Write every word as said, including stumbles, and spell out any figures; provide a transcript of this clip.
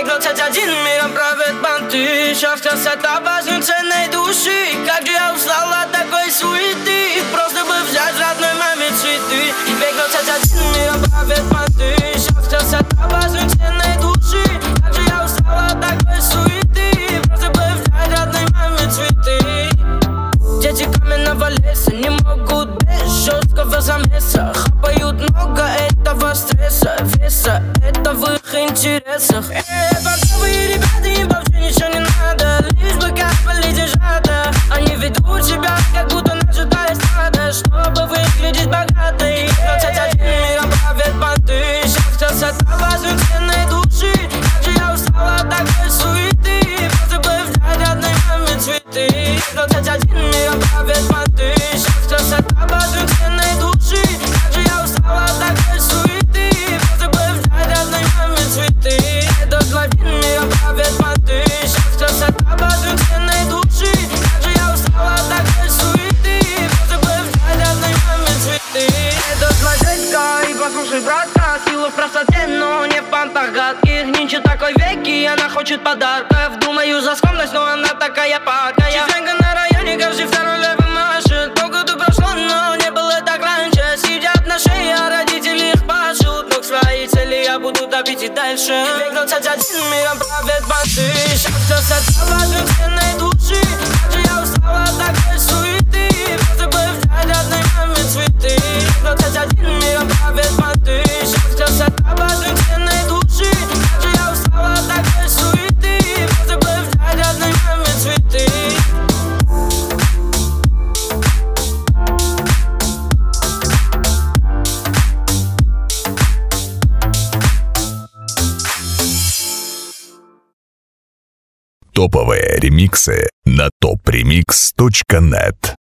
Век двадцать один, миром правят понты. Счастье с это важен ценной души. Как же я устал от такой суеты. Просто бы взять родной маме цветы. Век двадцать один, миром правят понты. Счастье с это важен ценной души. Как же я устал от такой суеты. Просто бы взять родной маме цветы. Дети каменного леса не могут без жесткого замеса. Хапают много этого стресса, веса, это в их интересах. Эй, фартовые ребята, им вообще ничего не надо. Лишь бы капали деньжата. Они ведут себя, как будто нажитая стадо, чтобы выглядеть богатой. двадцать один, миром правят понты. Счастье с это важен ценной души. Как же я устал от такой суеты. Просто бы взять родной маме цветы. двадцать один, миром правят понты. Счастье с это важен ценной души. Как же я устал от такой суеты. Просто бы взять родной маме цветы. Этот лавин, миром правят понты. Счастье с это важен ценной души. Как же я устал от такой суеты. Просто бы взять родной маме цветы. Это злодейка и послушай, братка. Сила в простоте, но не в понтах гадких. Нынче такой век, и она хочет подарков. Думаю за скромность, но она такая падкая. Чеченка на районе, каждый второй левый машет. Полгода прошло, но не было так раньше. Сидят на шее, а родители их пашут. Но к своей цели я буду топить и дальше. Век двадцать один, миром правят понты. Счастье с это важен ценной души. Как же я устал от такой суеты. Просто бы взять родной маме цветы. двадцать один, миром правят понты. Счастье с это важен ценной души. Как же я устал от такой суеты. Просто бы взять родной маме цветы. Топовые ремиксы на топ ремикс точка нет.